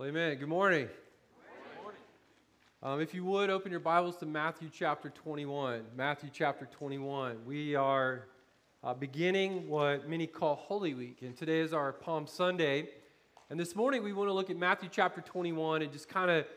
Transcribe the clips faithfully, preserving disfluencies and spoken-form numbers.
Amen. Good morning. Good morning. Um, if you would, open your Bibles to Matthew chapter twenty-one. Matthew chapter twenty-one. We are uh, beginning what many call Holy Week, and today is our Palm Sunday. And this morning we want to look at Matthew chapter twenty-one and just kind of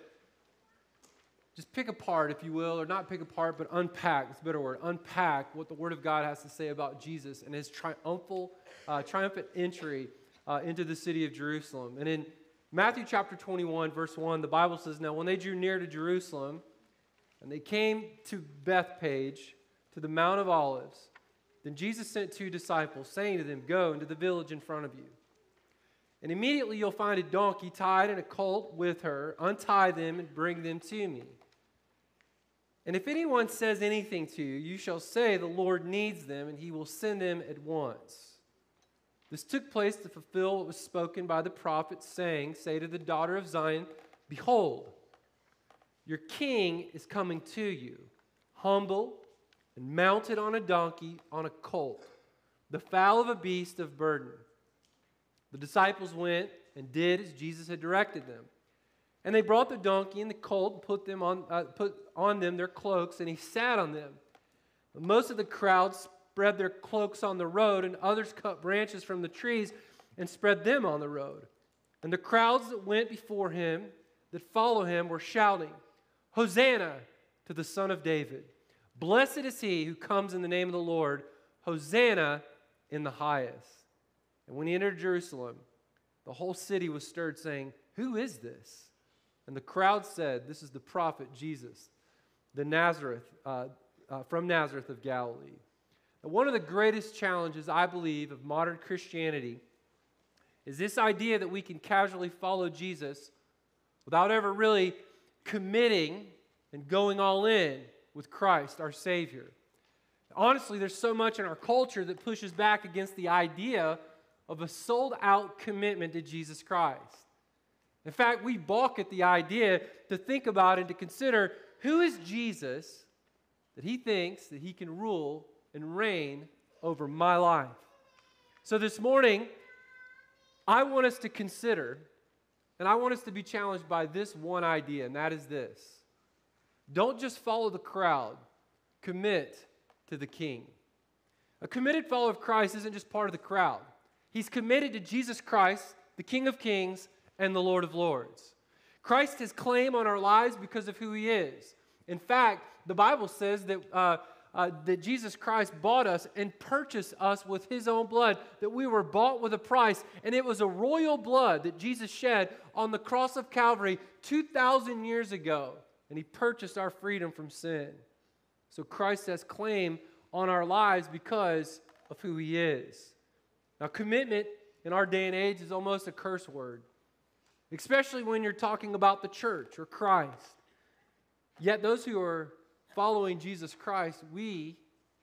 just pick apart, if you will, or not pick apart, but unpack, that's a better word, unpack what the Word of God has to say about Jesus and His triumphal, uh, triumphant entry uh, into the city of Jerusalem. And in Matthew chapter twenty-one, verse one, the Bible says, "Now when they drew near to Jerusalem, and they came to Bethphage, to the Mount of Olives, then Jesus sent two disciples, saying to them, 'Go into the village in front of you. And immediately you'll find a donkey tied and a colt with her. Untie them and bring them to me. And if anyone says anything to you, you shall say, the Lord needs them, and He will send them at once.' This took place to fulfill what was spoken by the prophet, saying, 'Say to the daughter of Zion, Behold, your king is coming to you, humble and mounted on a donkey, on a colt, the foal of a beast of burden.' The disciples went and did as Jesus had directed them. And they brought the donkey and the colt and put, them on, uh, put on them their cloaks, and He sat on them. But most of the crowd spread their cloaks on the road, and others cut branches from the trees and spread them on the road. And the crowds that went before Him, that follow Him, were shouting, 'Hosanna to the Son of David. Blessed is He who comes in the name of the Lord. Hosanna in the highest.' And when He entered Jerusalem, the whole city was stirred, saying, 'Who is this?' And the crowd said, 'This is the prophet Jesus, the Nazareth, uh, uh, from Nazareth of Galilee.'" Now, one of the greatest challenges, I believe, of modern Christianity is this idea that we can casually follow Jesus without ever really committing and going all in with Christ, our Savior. Honestly, there's so much in our culture that pushes back against the idea of a sold-out commitment to Jesus Christ. In fact, we balk at the idea to think about and to consider, who is Jesus that He thinks that He can rule and reign over my life? So this morning, I want us to consider, and I want us to be challenged by this one idea, and that is this: don't just follow the crowd, commit to the King. A committed follower of Christ isn't just part of the crowd. He's committed to Jesus Christ, the King of Kings and the Lord of Lords. Christ has claim on our lives because of who He is. In fact, the Bible says that, uh, uh, that Jesus Christ bought us and purchased us with His own blood, that we were bought with a price, and it was a royal blood that Jesus shed on the cross of Calvary two thousand years ago, and He purchased our freedom from sin. So Christ has claim on our lives because of who He is. Now, commitment in our day and age is almost a curse word, especially when you're talking about the church or Christ. Yet those who are following Jesus Christ, we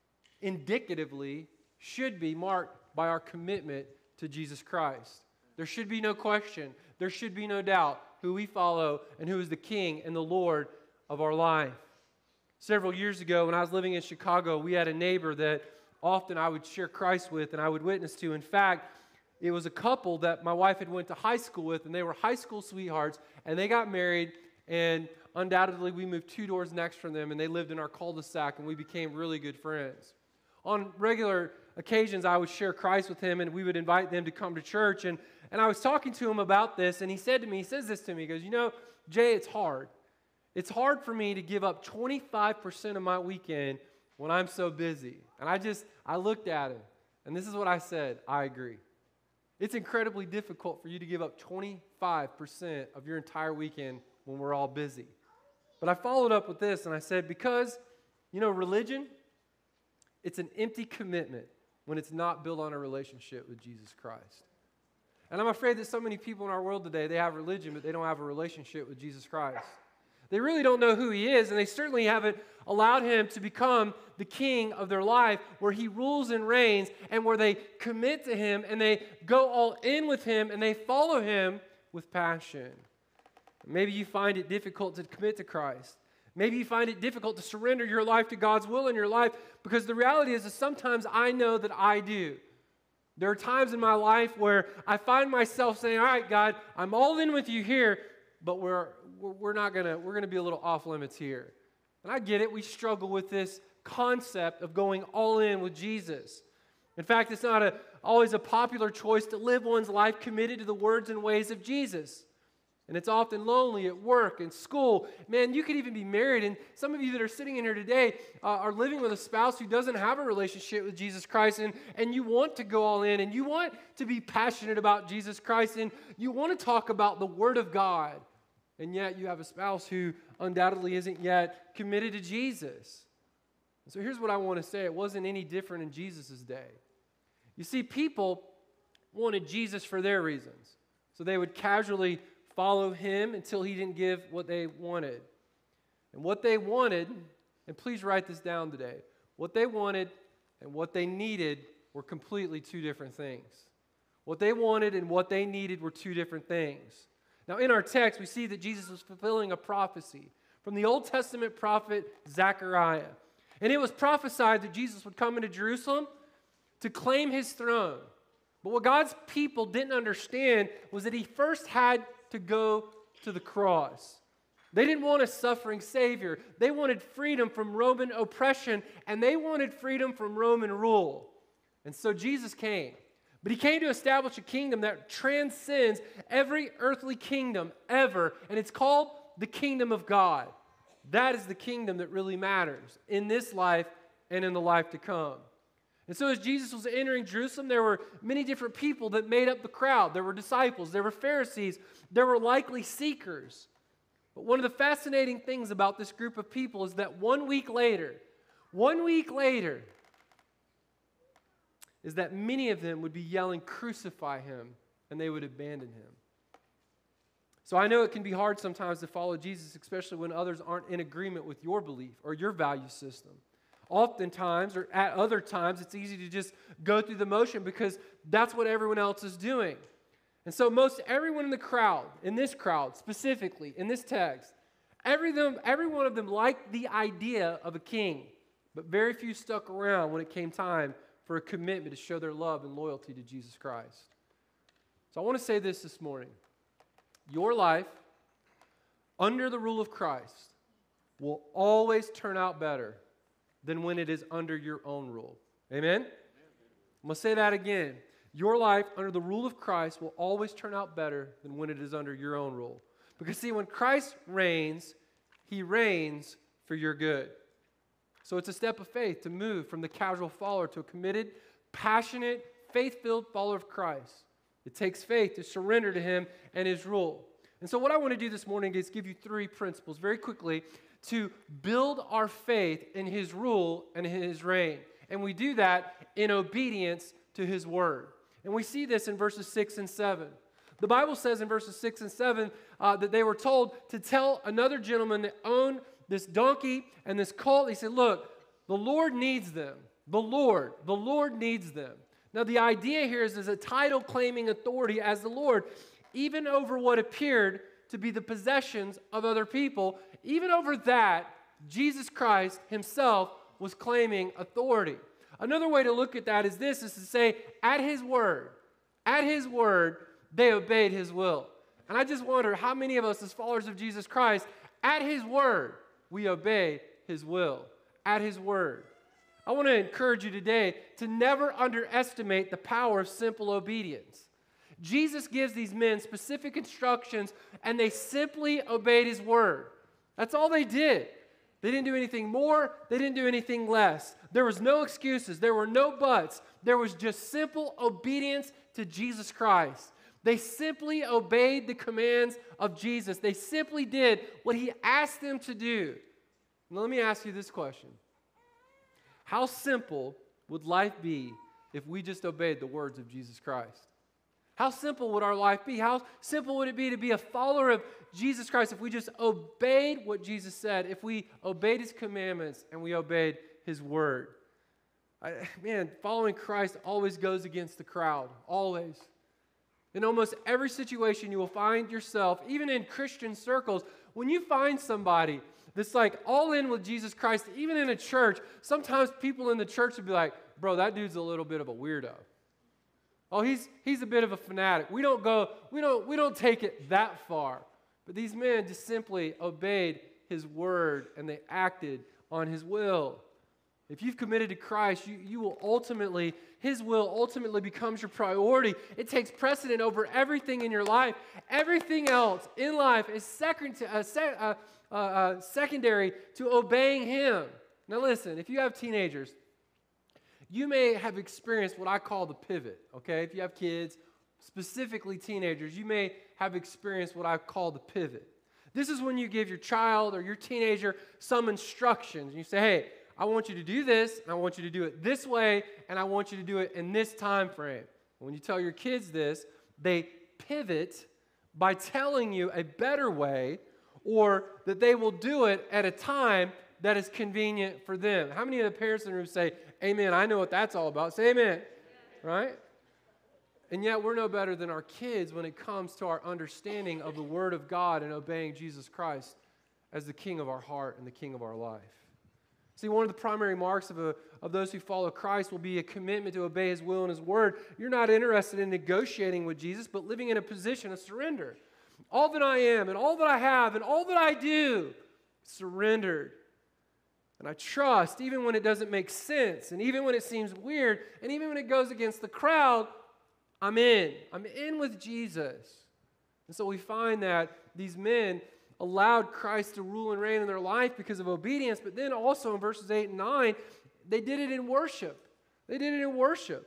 indicatively should be marked by our commitment to Jesus Christ. There should be no question, there should be no doubt who we follow and who is the King and the Lord of our life. Several years ago, when I was living in Chicago, we had a neighbor that often I would share Christ with and I would witness to. In fact, it was a couple that my wife had went to high school with, and they were high school sweethearts, and they got married, and undoubtedly we moved two doors next from them, and they lived in our cul-de-sac, and we became really good friends. On regular occasions, I would share Christ with him, and we would invite them to come to church, and, and I was talking to him about this, and he said to me, he says this to me, he goes, "You know, Jay, it's hard. It's hard for me to give up twenty-five percent of my weekend when I'm so busy." And I just, I looked at him, and this is what I said: I agree. It's incredibly difficult for you to give up twenty-five percent of your entire weekend when we're all busy. But I followed up with this, and I said, because, you know, religion, it's an empty commitment when it's not built on a relationship with Jesus Christ. And I'm afraid that so many people in our world today, they have religion, but they don't have a relationship with Jesus Christ. They really don't know who He is, and they certainly haven't allowed Him to become the King of their life, where He rules and reigns, and where they commit to Him, and they go all in with Him, and they follow Him with passion. Maybe you find it difficult to commit to Christ. Maybe you find it difficult to surrender your life to God's will in your life, because the reality is that sometimes I know that I do. There are times in my life where I find myself saying, all right, God, I'm all in with you here, but we're, we're not going to, we're going to be a little off limits here. And I get it. We struggle with this concept of going all in with Jesus. In fact, it's not a, always a popular choice to live one's life committed to the words and ways of Jesus. And it's often lonely at work and school. Man, you could even be married, and some of you that are sitting in here today uh, are living with a spouse who doesn't have a relationship with Jesus Christ, and, and you want to go all in, and you want to be passionate about Jesus Christ, and you want to talk about the Word of God, and yet you have a spouse who undoubtedly isn't yet committed to Jesus. And so here's what I want to say. It wasn't any different in Jesus' day. You see, people wanted Jesus for their reasons, so they would casually follow him until he didn't give what they wanted. And what they wanted, and please write this down today, what they wanted and what they needed were completely two different things. What they wanted and what they needed were two different things. Now, in our text, we see that Jesus was fulfilling a prophecy from the Old Testament prophet Zechariah. And it was prophesied that Jesus would come into Jerusalem to claim his throne. But what God's people didn't understand was that he first had to go to the cross. They didn't want a suffering Savior. They wanted freedom from Roman oppression, and they wanted freedom from Roman rule. And so Jesus came. But he came to establish a kingdom that transcends every earthly kingdom ever, and it's called the kingdom of God. That is the kingdom that really matters in this life and in the life to come. And so as Jesus was entering Jerusalem, there were many different people that made up the crowd. There were disciples, there were Pharisees, there were likely seekers. But one of the fascinating things about this group of people is that one week later, one week later, is that many of them would be yelling, "Crucify him," and they would abandon him. So I know it can be hard sometimes to follow Jesus, especially when others aren't in agreement with your belief or your value system. Oftentimes, or at other times, it's easy to just go through the motion because that's what everyone else is doing. And so most everyone in the crowd, in this crowd specifically, in this text, every, them, every one of them liked the idea of a king, but very few stuck around when it came time for a commitment to show their love and loyalty to Jesus Christ. So I want to say this this morning. Your life, under the rule of Christ, will always turn out better than when it is under your own rule. Amen? I'm going to say that again. Your life under the rule of Christ will always turn out better than when it is under your own rule. Because see, when Christ reigns, he reigns for your good. So it's a step of faith to move from the casual follower to a committed, passionate, faith-filled follower of Christ. It takes faith to surrender to him and his rule. And so what I want to do this morning is give you three principles very quickly to build our faith in his rule and his reign. And we do that in obedience to his word. And we see this in verses six and seven. The Bible says in verses six and seven uh, that they were told to tell another gentleman that owned this donkey and this colt. He said, look, the Lord needs them. The Lord, the Lord needs them. Now the idea here is there's a title claiming authority as the Lord, even over what appeared to be the possessions of other people. Even over that, Jesus Christ himself was claiming authority. Another way to look at that is this, is to say, at his word, at his word, they obeyed his will. And I just wonder how many of us as followers of Jesus Christ, at his word, we obey his will. At his word. I want to encourage you today to never underestimate the power of simple obedience. Jesus gives these men specific instructions, and they simply obeyed his word. That's all they did. They didn't do anything more. They didn't do anything less. There was no excuses. There were no buts. There was just simple obedience to Jesus Christ. They simply obeyed the commands of Jesus. They simply did what he asked them to do. Now let me ask you this question. How simple would life be if we just obeyed the words of Jesus Christ? How simple would our life be? How simple would it be to be a follower of Jesus Christ if we just obeyed what Jesus said, if we obeyed his commandments and we obeyed his word? I, man, following Christ always goes against the crowd, always. In almost every situation you will find yourself, even in Christian circles, when you find somebody that's like all in with Jesus Christ, even in a church, sometimes people in the church would be like, bro, that dude's a little bit of a weirdo. Oh, he's he's a bit of a fanatic. We don't go, we don't, we don't take it that far. But these men just simply obeyed his word and they acted on his will. If you've committed to Christ, you, you will ultimately, his will ultimately becomes your priority. It takes precedent over everything in your life. Everything else in life is second to, uh, se- uh, uh, uh, secondary to obeying him. Now listen, if you have teenagers, you may have experienced what I call the pivot, okay? If you have kids, specifically teenagers, you may have experienced what I call the pivot. This is when you give your child or your teenager some instructions. You say, hey, I want you to do this, and I want you to do it this way, and I want you to do it in this time frame. When you tell your kids this, they pivot by telling you a better way, or that they will do it at a time that is convenient for them. How many of the parents in the room say, amen, I know what that's all about? Say amen, right? And yet we're no better than our kids when it comes to our understanding of the Word of God and obeying Jesus Christ as the King of our heart and the King of our life. See, one of the primary marks of, a, of those who follow Christ will be a commitment to obey his will and his word. You're not interested in negotiating with Jesus, but living in a position of surrender. All that I am and all that I have and all that I do, surrendered. And I trust, even when it doesn't make sense, and even when it seems weird, and even when it goes against the crowd, I'm in. I'm in with Jesus. And so we find that these men allowed Christ to rule and reign in their life because of obedience, but then also in verses eight and nine, they did it in worship. They did it in worship.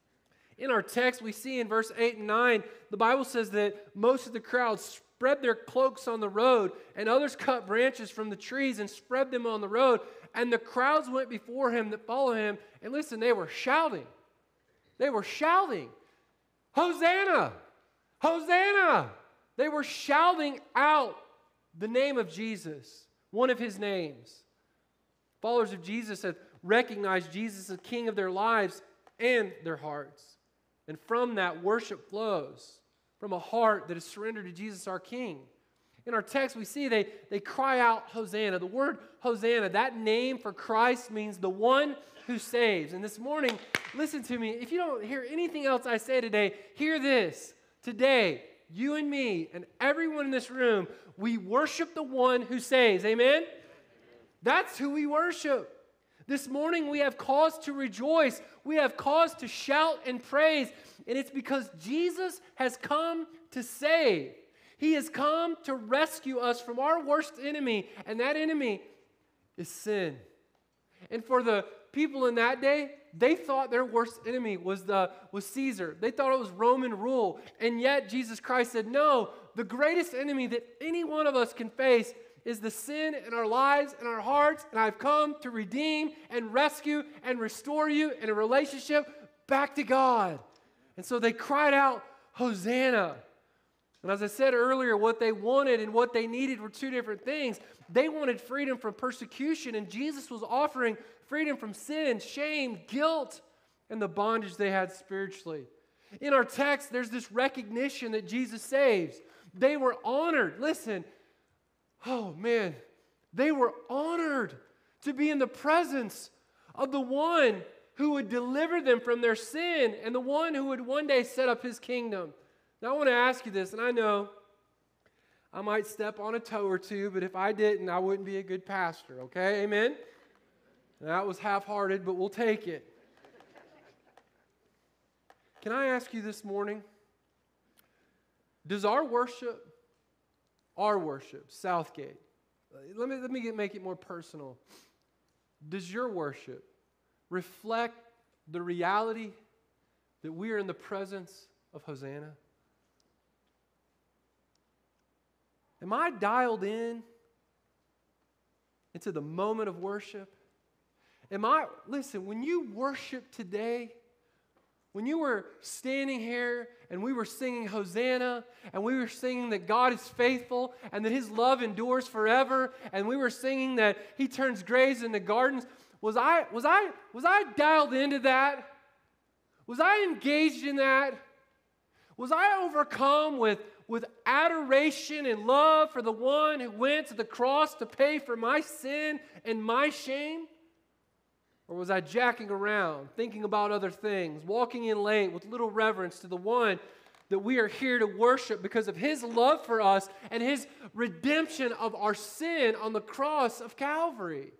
In our text, we see in verse eight and nine, the Bible says that most of the crowd spread their cloaks on the road, and others cut branches from the trees and spread them on the road, and the crowds went before him that follow him, and listen, they were shouting. They were shouting, Hosanna! Hosanna! They were shouting out the name of Jesus, one of his names. Followers of Jesus have recognized Jesus as King of their lives and their hearts. And from that, worship flows from a heart that is surrendered to Jesus, our King. In our text, we see they, they cry out, Hosanna. The word Hosanna, that name for Christ means the one who saves. And this morning, listen to me. If you don't hear anything else I say today, hear this. Today, you and me and everyone in this room, we worship the one who saves. Amen? That's who we worship. This morning we have cause to rejoice. We have cause to shout and praise. And it's because Jesus has come to save. He has come to rescue us from our worst enemy. And that enemy is sin. And for the people in that day, they thought their worst enemy was, the, was Caesar. They thought it was Roman rule. And yet Jesus Christ said, no, the greatest enemy that any one of us can face is the sin in our lives and our hearts, and I've come to redeem and rescue and restore you in a relationship back to God. And so they cried out, Hosanna. And as I said earlier, what they wanted and what they needed were two different things. They wanted freedom from persecution, and Jesus was offering freedom from sin, shame, guilt, and the bondage they had spiritually. In our text, there's this recognition that Jesus saves. They were honored. Listen, oh man, they were honored to be in the presence of the one who would deliver them from their sin and the one who would one day set up his kingdom. Now I want to ask you this, and I know I might step on a toe or two, but if I didn't, I wouldn't be a good pastor, okay? Amen? That was half-hearted, but we'll take it. Can I ask you this morning, does our worship, our worship, Southgate, let me, let me get, make it more personal. Does your worship reflect the reality that we are in the presence of Hosanna? Am I dialed in into the moment of worship? Am I, listen, when you worship today, when you were standing here and we were singing Hosanna and we were singing that God is faithful and that his love endures forever and we were singing that he turns graves into gardens, was I, was I, was I dialed into that? Was I engaged in that? Was I overcome with, with adoration and love for the one who went to the cross to pay for my sin and my shame? Or was I jacking around, thinking about other things, walking in late with little reverence to the one that we are here to worship because of His love for us and His redemption of our sin on the cross of Calvary.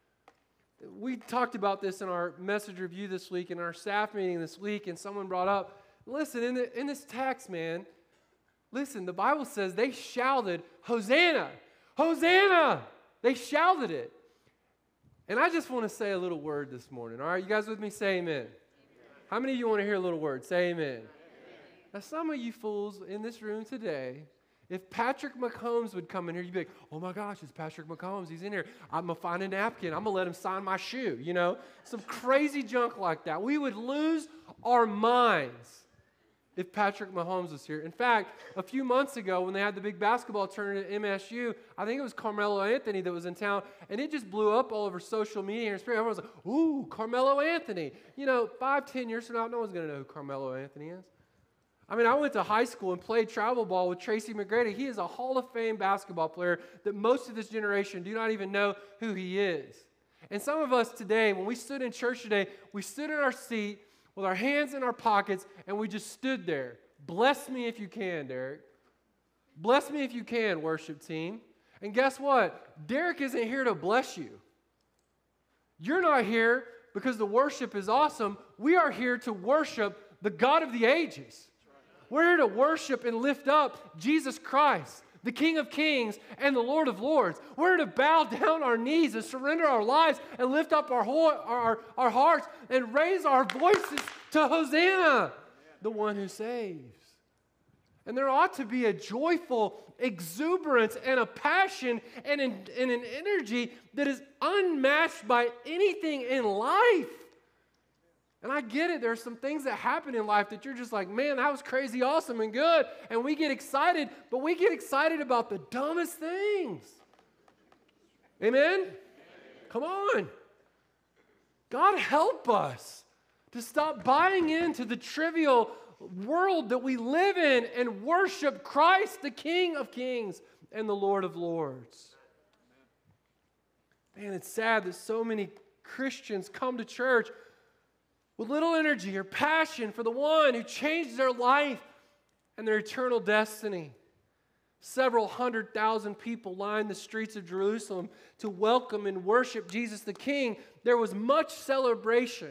We talked about this in our message review this week, in our staff meeting this week, and someone brought up, listen, in, the, in this text, man, listen, the Bible says they shouted, Hosanna, Hosanna. They shouted it. And I just want to say a little word this morning. All right, you guys with me? Say amen. Amen. How many of you want to hear a little word? Say amen. Amen. Now, some of you fools in this room today, if Patrick Mahomes would come in here, you'd be like, oh my gosh, it's Patrick Mahomes. He's in here. I'm going to find a napkin. I'm going to let him sign my shoe. You know, some crazy junk like that. We would lose our minds if Patrick Mahomes was here. In fact, a few months ago when they had the big basketball tournament at M S U, I think it was Carmelo Anthony that was in town, and it just blew up all over social media. And everyone was like, ooh, Carmelo Anthony. You know, five, ten years from now, no one's going to know who Carmelo Anthony is. I mean, I went to high school and played travel ball with Tracy McGrady. He is a Hall of Fame basketball player that most of this generation do not even know who he is. And some of us today, when we stood in church today, we stood in our seat with our hands in our pockets, and we just stood there. Bless me if you can, Derek. Bless me if you can, worship team. And guess what? Derek isn't here to bless you. You're not here because the worship is awesome. We are here to worship the God of the ages. We're here to worship and lift up Jesus Christ, the King of Kings and the Lord of Lords. We're to bow down our knees and surrender our lives and lift up our, ho- our, our hearts and raise our voices to Hosanna, the one who saves. And there ought to be a joyful exuberance and a passion and an, and an energy that is unmatched by anything in life. And I get it. There are some things that happen in life that you're just like, man, that was crazy, awesome, and good. And we get excited, but we get excited about the dumbest things. Amen? Amen. Come on. God help us to stop buying into the trivial world that we live in and worship Christ, the King of Kings and the Lord of Lords. Man, it's sad that so many Christians come to church with little energy or passion for the one who changed their life and their eternal destiny. Several hundred thousand people lined the streets of Jerusalem to welcome and worship Jesus the King. There was much celebration,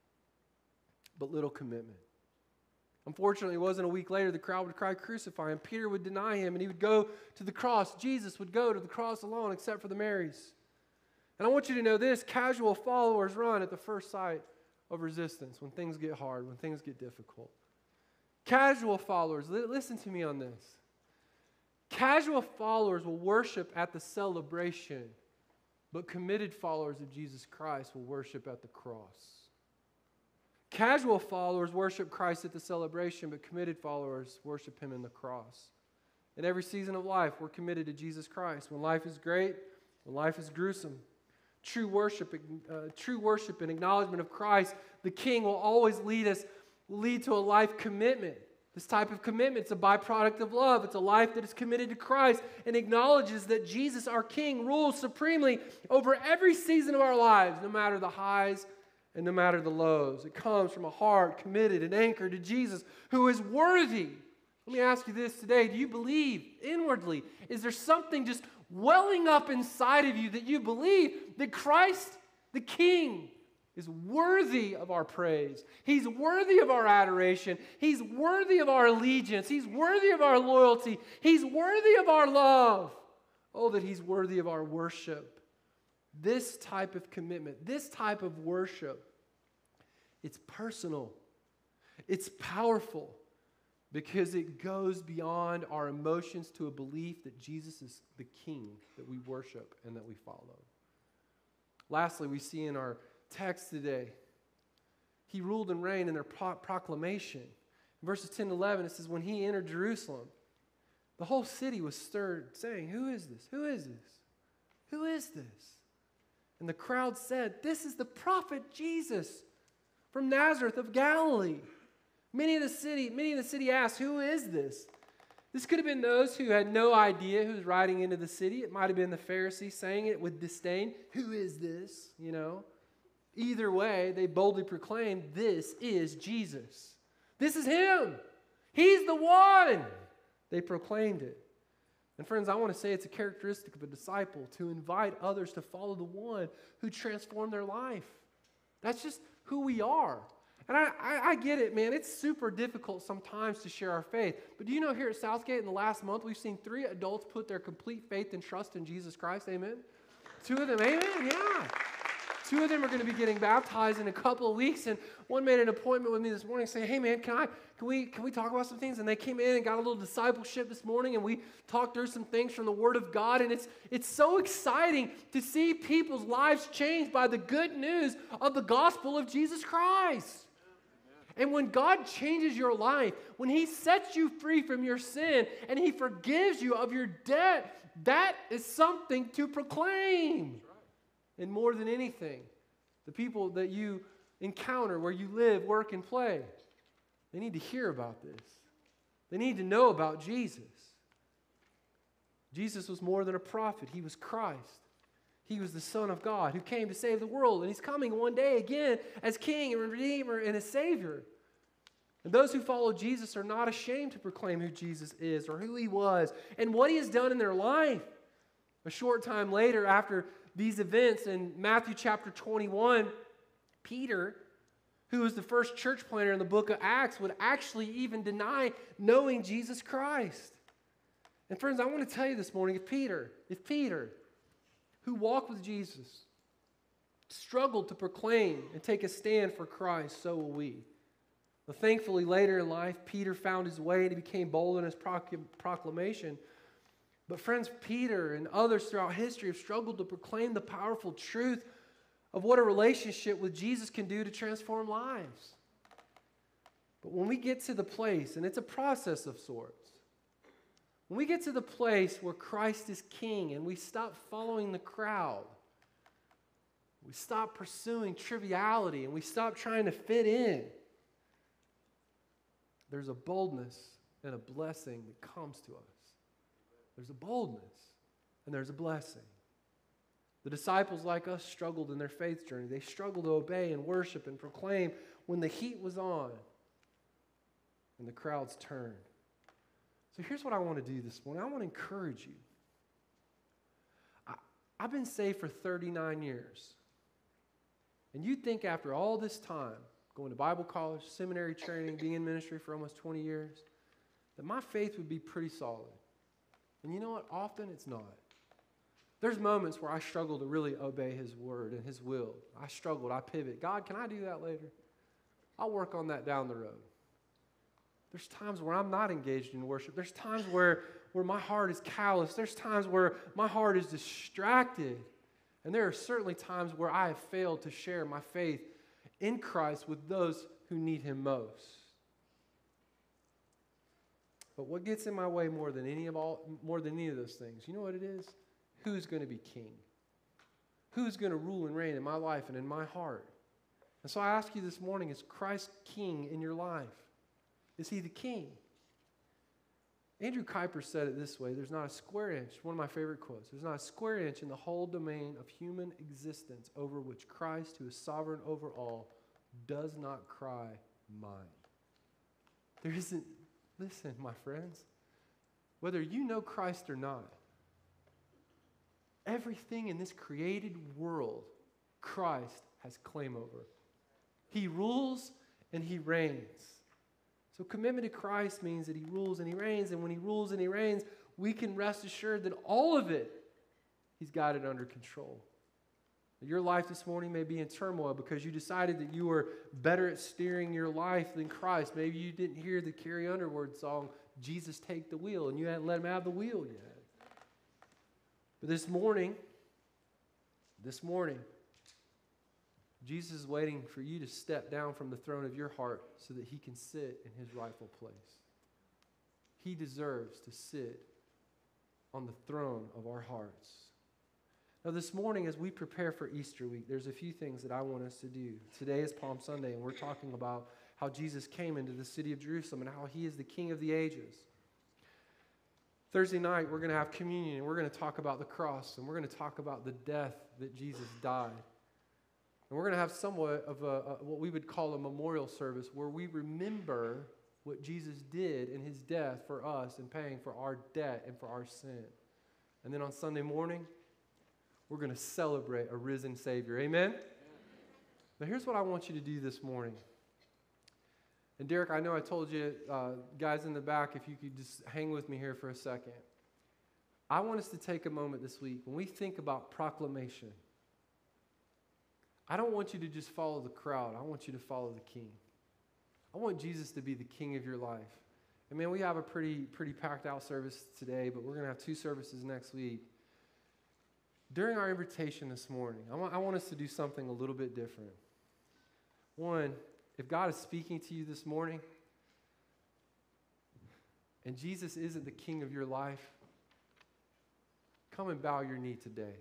but little commitment. Unfortunately, it wasn't a week later the crowd would cry, crucify him. Peter would deny him, and he would go to the cross. Jesus would go to the cross alone, except for the Marys. And I want you to know this, casual followers run at the first sight of resistance when things get hard, when things get difficult. Casual followers, li- listen to me on this. Casual followers will worship at the celebration, but committed followers of Jesus Christ will worship at the cross. Casual followers worship Christ at the celebration, but committed followers worship Him in the cross. In every season of life, we're committed to Jesus Christ. When life is great, when life is gruesome, True worship, uh, true worship and acknowledgement of Christ, the King, will always lead us, will lead to a life commitment. This type of commitment is a byproduct of love. It's a life that is committed to Christ and acknowledges that Jesus, our King, rules supremely over every season of our lives, no matter the highs and no matter the lows. It comes from a heart committed and anchored to Jesus, who is worthy. Let me ask you this today. Do you believe inwardly? Is there something just welling up inside of you that you believe that Christ, the King, is worthy of our praise? He's worthy of our adoration. He's worthy of our allegiance. He's worthy of our loyalty. He's worthy of our love. Oh, that He's worthy of our worship. This type of commitment, this type of worship, it's personal. It's powerful. Because it goes beyond our emotions to a belief that Jesus is the King that we worship and that we follow. Lastly, we see in our text today, He ruled and reigned in their pro- proclamation. In verses ten to eleven, it says, when He entered Jerusalem, the whole city was stirred, saying, who is this? Who is this? Who is this? And the crowd said, this is the prophet Jesus from Nazareth of Galilee. Many of the city, many in the city asked, who is this? This could have been those who had no idea who was riding into the city. It might have been the Pharisees saying it with disdain. Who is this? You know. Either way, they boldly proclaimed, this is Jesus. This is Him. He's the one. They proclaimed it. And friends, I want to say it's a characteristic of a disciple to invite others to follow the one who transformed their life. That's just who we are. And I, I, I get it, man. It's super difficult sometimes to share our faith. But do you know here at Southgate in the last month, we've seen three adults put their complete faith and trust in Jesus Christ. Amen? Two of them, amen? Yeah. Two of them are going to be getting baptized in a couple of weeks, and one made an appointment with me this morning saying, hey, man, can I, can we, can we talk about some things? And they came in and got a little discipleship this morning, and we talked through some things from the Word of God, and it's, it's so exciting to see people's lives changed by the good news of the gospel of Jesus Christ. And when God changes your life, when He sets you free from your sin, and He forgives you of your debt, that is something to proclaim. And more than anything, the people that you encounter where you live, work, and play, they need to hear about this. They need to know about Jesus. Jesus was more than a prophet. He was Christ. He was the Son of God who came to save the world. And He's coming one day again as King and Redeemer and a Savior. And those who follow Jesus are not ashamed to proclaim who Jesus is or who He was and what He has done in their life. A short time later, after these events in Matthew chapter twenty-one, Peter, who was the first church planter in the book of Acts, would actually even deny knowing Jesus Christ. And friends, I want to tell you this morning, if Peter, if Peter, who walked with Jesus, struggled to proclaim and take a stand for Christ, so will we. But thankfully, later in life, Peter found his way and he became bold in his proclamation. But friends, Peter and others throughout history have struggled to proclaim the powerful truth of what a relationship with Jesus can do to transform lives. But when we get to the place, and it's a process of sorts, when we get to the place where Christ is King and we stop following the crowd, we stop pursuing triviality and we stop trying to fit in, there's a boldness and a blessing that comes to us. There's a boldness and there's a blessing. The disciples, like us, struggled in their faith journey. They struggled to obey and worship and proclaim when the heat was on and the crowds turned. So here's what I want to do this morning. I want to encourage you. I, I've been saved for thirty-nine years. And you'd think after all this time, going to Bible college, seminary training, being in ministry for almost twenty years, that my faith would be pretty solid. And you know what? Often it's not. There's moments where I struggle to really obey His word and His will. I struggled. I pivot. God, can I do that later? I'll work on that down the road. There's times where I'm not engaged in worship. There's times where, where my heart is callous. There's times where my heart is distracted. And there are certainly times where I have failed to share my faith in Christ with those who need Him most. But what gets in my way more than any of all, more than any of those things, you know what it is? Who's going to be king? Who's going to rule and reign in my life and in my heart? And so I ask you this morning, is Christ king in your life? Is He the king? Andrew Kuyper said it this way: there's not a square inch, one of my favorite quotes, there's not a square inch in the whole domain of human existence over which Christ, who is sovereign over all, does not cry, mine. There isn't, listen, my friends, whether you know Christ or not, everything in this created world, Christ has claim over. He rules and He reigns. So commitment to Christ means that He rules and He reigns, and when He rules and He reigns, we can rest assured that all of it, He's got it under control. Your life this morning may be in turmoil because you decided that you were better at steering your life than Christ. Maybe you didn't hear the Carrie Underwood song, Jesus Take the Wheel, and you hadn't let Him have the wheel yet. But this morning, this morning, Jesus is waiting for you to step down from the throne of your heart so that He can sit in His rightful place. He deserves to sit on the throne of our hearts. Now this morning, as we prepare for Easter week, there's a few things that I want us to do. Today is Palm Sunday, and we're talking about how Jesus came into the city of Jerusalem and how He is the King of the ages. Thursday night, we're going to have communion, and we're going to talk about the cross, and we're going to talk about the death that Jesus died. And we're going to have somewhat of a, a, what we would call a memorial service where we remember what Jesus did in his death for us and paying for our debt and for our sin. And then on Sunday morning, we're going to celebrate a risen Savior. Amen? Amen? Now here's what I want you to do this morning. And Derek, I know I told you, uh, guys in the back, if you could just hang with me here for a second. I want us to take a moment this week when we think about proclamation. I don't want you to just follow the crowd. I want you to follow the King. I want Jesus to be the King of your life. And man, we have a pretty, pretty packed out service today, but we're going to have two services next week. During our invitation this morning, I want, I want us to do something a little bit different. One, if God is speaking to you this morning, and Jesus isn't the King of your life, come and bow your knee today.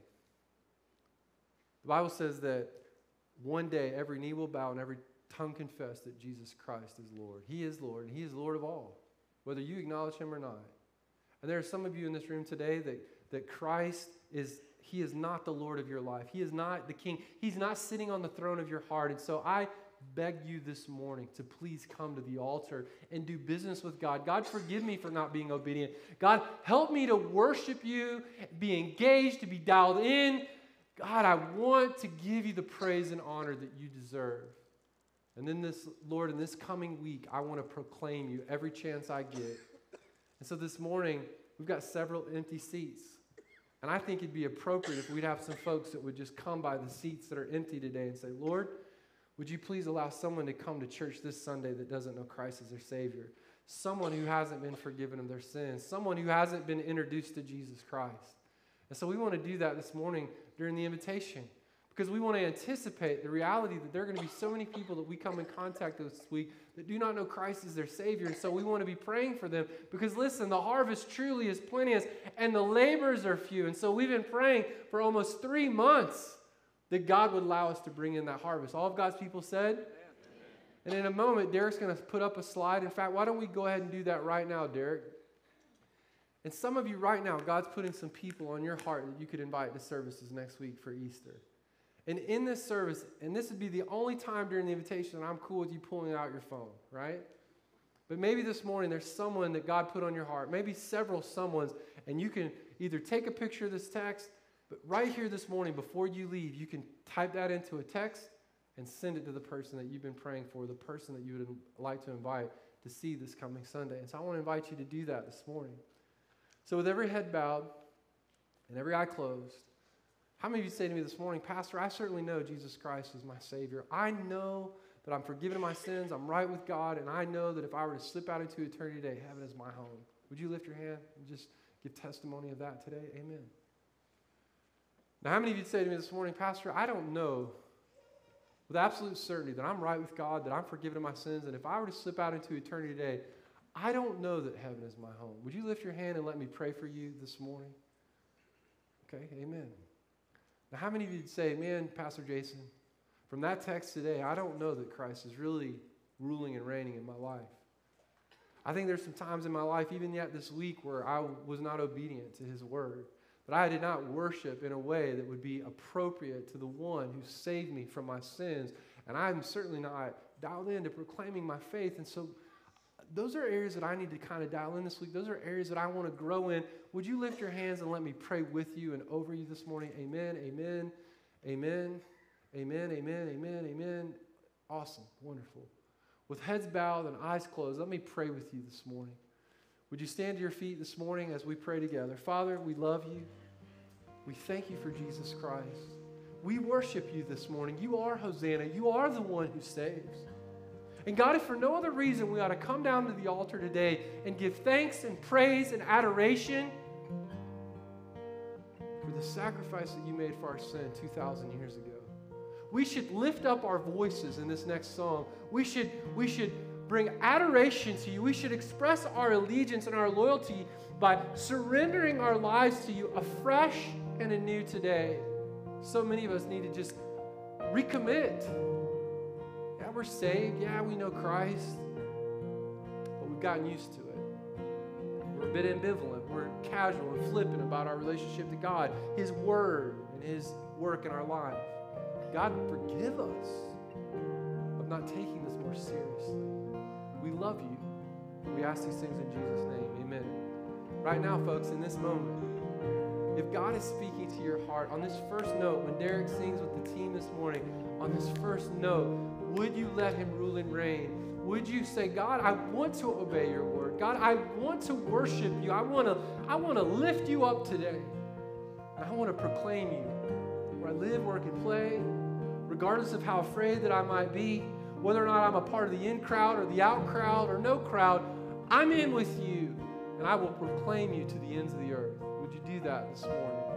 The Bible says that one day every knee will bow and every tongue confess that Jesus Christ is Lord. He is Lord, and he is Lord of all, whether you acknowledge him or not. And there are some of you in this room today that, that Christ is, he is not the Lord of your life. He is not the King. He's not sitting on the throne of your heart. And so I beg you this morning to please come to the altar and do business with God. God, forgive me for not being obedient. God, help me to worship you, be engaged, to be dialed in. God, I want to give you the praise and honor that you deserve. And then this, Lord, in this coming week, I want to proclaim you every chance I get. And so this morning, we've got several empty seats. And I think it'd be appropriate if we'd have some folks that would just come by the seats that are empty today and say, Lord, would you please allow someone to come to church this Sunday that doesn't know Christ as their Savior? Someone who hasn't been forgiven of their sins. Someone who hasn't been introduced to Jesus Christ. And so we want to do that this morning during the invitation, because we want to anticipate the reality that there are going to be so many people that we come in contact with this week that do not know Christ as their Savior. And so we want to be praying for them, because listen, the harvest truly is plenteous and the laborers are few. And so we've been praying for almost three months that God would allow us to bring in that harvest. All of God's people said? Amen. And in a moment, Derek's going to put up a slide. In fact, why don't we go ahead and do that right now, Derek? And some of you right now, God's putting some people on your heart that you could invite to services next week for Easter. And in this service, and this would be the only time during the invitation that I'm cool with you pulling out your phone, right? But maybe this morning there's someone that God put on your heart, maybe several someones, and you can either take a picture of this text, but right here this morning before you leave, you can type that into a text and send it to the person that you've been praying for, the person that you would like to invite to see this coming Sunday. And so I want to invite you to do that this morning. So with every head bowed and every eye closed, how many of you say to me this morning, Pastor, I certainly know Jesus Christ is my Savior. I know that I'm forgiven of my sins, I'm right with God, and I know that if I were to slip out into eternity today, heaven is my home. Would you lift your hand and just give testimony of that today? Amen. Now, how many of you say to me this morning, Pastor, I don't know with absolute certainty that I'm right with God, that I'm forgiven of my sins, and if I were to slip out into eternity today, I don't know that heaven is my home. Would you lift your hand and let me pray for you this morning? Okay, amen. Now, how many of you would say, man, Pastor Jason, from that text today, I don't know that Christ is really ruling and reigning in my life. I think there's some times in my life, even yet this week, where I was not obedient to his word. That I did not worship in a way that would be appropriate to the one who saved me from my sins. And I'm certainly not dialed into proclaiming my faith. And so those are areas that I need to kind of dial in this week. Those are areas that I want to grow in. Would you lift your hands and let me pray with you and over you this morning? Amen, amen, amen, amen, amen, amen, amen. Awesome, wonderful. With heads bowed and eyes closed, let me pray with you this morning. Would you stand to your feet this morning as we pray together? Father, we love you. We thank you for Jesus Christ. We worship you this morning. You are Hosanna. You are the one who saves. And God, if for no other reason, we ought to come down to the altar today and give thanks and praise and adoration for the sacrifice that you made for our sin two thousand years ago. We should lift up our voices in this next song. We should, we should bring adoration to you. We should express our allegiance and our loyalty by surrendering our lives to you afresh and anew today. So many of us need to just recommit. Yeah, we're saved. Yeah, we know Christ. But we've gotten used to it. We're a bit ambivalent. We're casual and flippant about our relationship to God, his word, and his work in our life. God, forgive us of not taking this more seriously. We love you. We ask these things in Jesus' name. Amen. Right now, folks, in this moment, if God is speaking to your heart on this first note, when Derek sings with the team this morning, on this first note, would you let him rule and reign? Would you say, God, I want to obey your word. God, I want to worship you. I want to, I want to lift you up today. And I want to proclaim you where I live, work, and play, regardless of how afraid that I might be, whether or not I'm a part of the in crowd or the out crowd or no crowd, I'm in with you, and I will proclaim you to the ends of the earth. Would you do that this morning?